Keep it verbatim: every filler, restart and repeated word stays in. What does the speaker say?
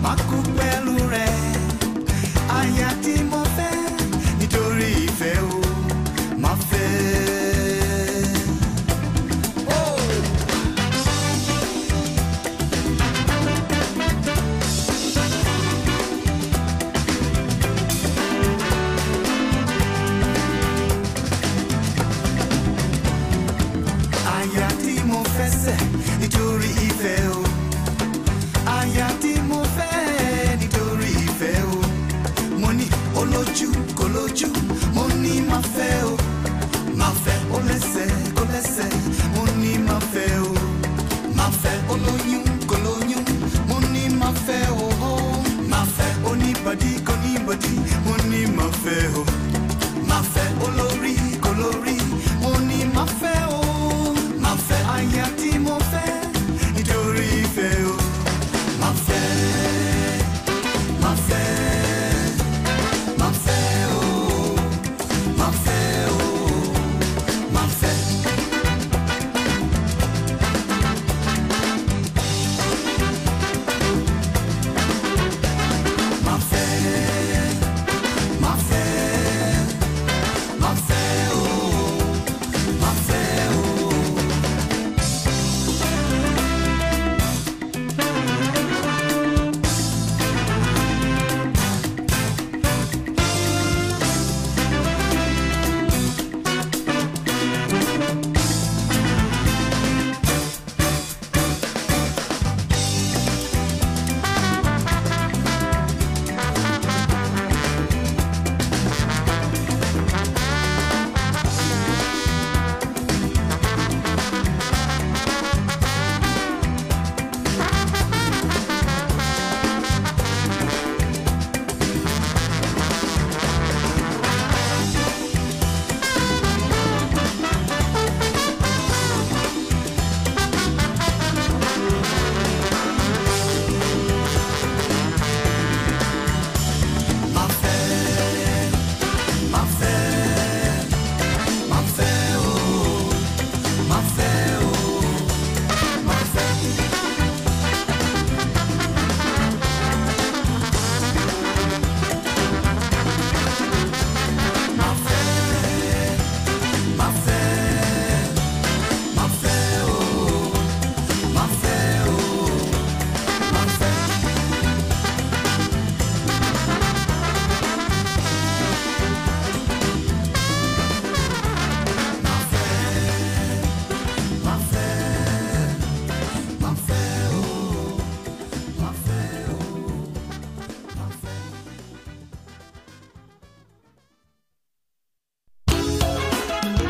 nítorí ìfẹ́ o. Aya tí mo fẹ́ nítorí ìfẹ́ o. Mo ní olójú kò lójú, mo ní máa fẹ́ o. Máa fẹ́ ó lẹ́sẹ̀ kó lẹ́sẹ̀, mo ní máa fẹ́ o. Máa fẹ́ olóyún kò lóyún, mo ní máa fẹ́ o. Máa fẹ́ oníbàdí